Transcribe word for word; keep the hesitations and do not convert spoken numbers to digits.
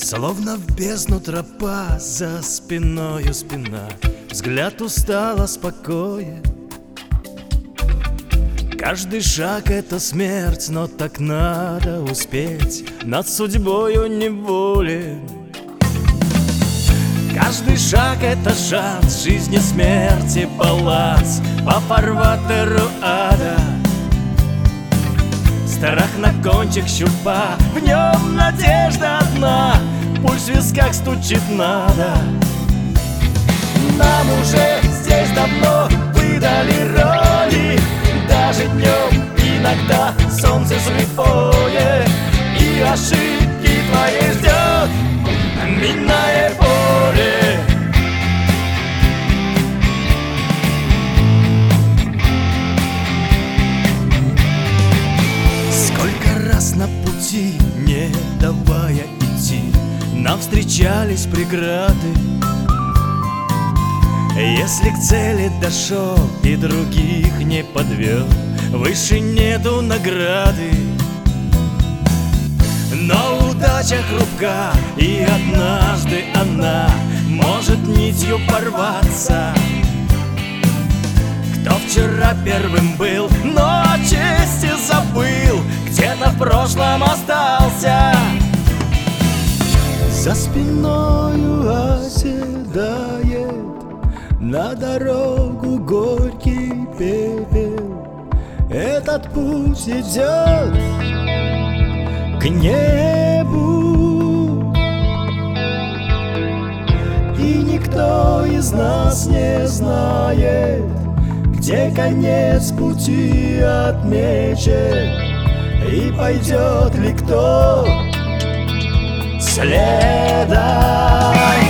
Словно в бездну тропа, за спиною спина, взгляд устало спокоен. Каждый шаг — это смерть, но так надо успеть, над судьбою неволен. Каждый шаг — это шанс, жизни смерти баланс по фарватеру ада. Страх на кончик щупа, в нем надежда одна, пульс в висках стучит надо. Нам уже здесь давно выдали роли, даже днем иногда солнце слепое, и ошибки твои ждет минное поле. Сколько раз на пути, не давая идти, нам встречались преграды. Если к цели дошел и других не подвел, выше нету награды. Но удача хрупка, и однажды она может нитью порваться. Кто вчера первым был, но о чести забыл, где-то в прошлом остался. За спиною оседает на дорогу горький пепел. Этот путь идет к небу, и никто из нас не знает, где конец пути отмечен, и пойдет ли кто следом.